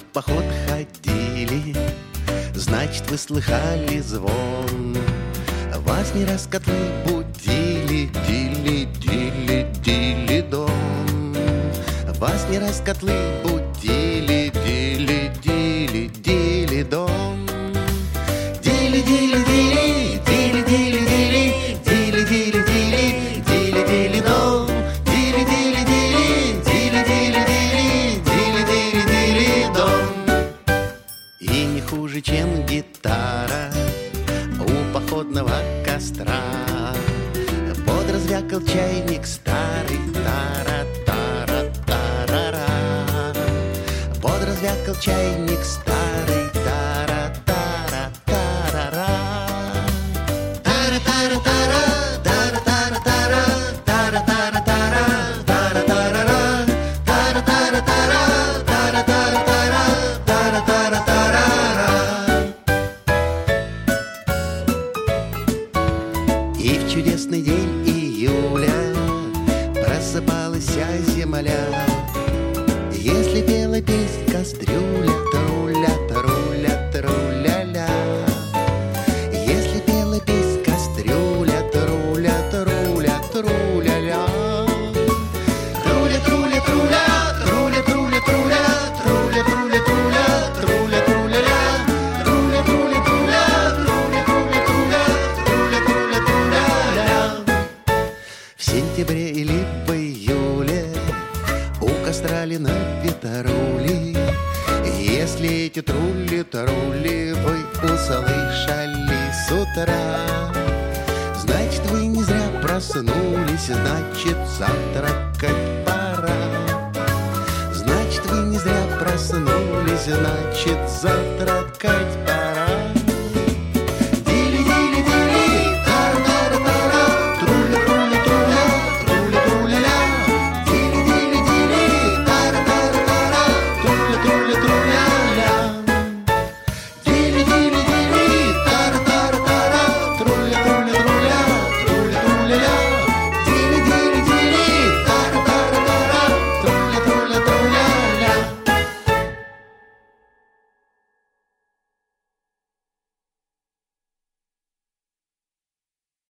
поход ходили, значит, вы слыхали звон. Вас не раз котлы будили, дили, дили, дили, дон. Вас не раз котлы будили, дили, дили, дили, дон. Дили, дили, дили, дили, дили, дили, дили, дили, дили, дили, дили, дон. Дили, дили, дили, дили, дили, дили, дили, дили, дили, дон. И не хуже, чем гитара у походного костра. Подразвякал чайник старый, тара-тара-тарара. Подразвякал чайник старый, тара-тара-тарара. Тара-тара-тара, тара-тара-тара, тара-тара-тара, тара-тарара. Тара-тара-тара, тара-тара-тара, тара-тара-тарара. И в чудесный день июля просыпалась земля. Если пела песнь кастрюля, труля, труля, труля-ля. Если пела песнь кастрюля, труля, труля, труля-ля. Труля, труля, труля, труля, труля, труля, труля, труля, труля, труля, труля-ля. Труля, труля, труля, труля, труля, труля, труля, труля, труля-ля. В сентябре или в июле у костра ли на ветроли. Если эти трули-тарули вы услышали с утра, значит, вы не зря проснулись, значит, завтракать пора. Значит, вы не зря проснулись, значит, завтракать пора.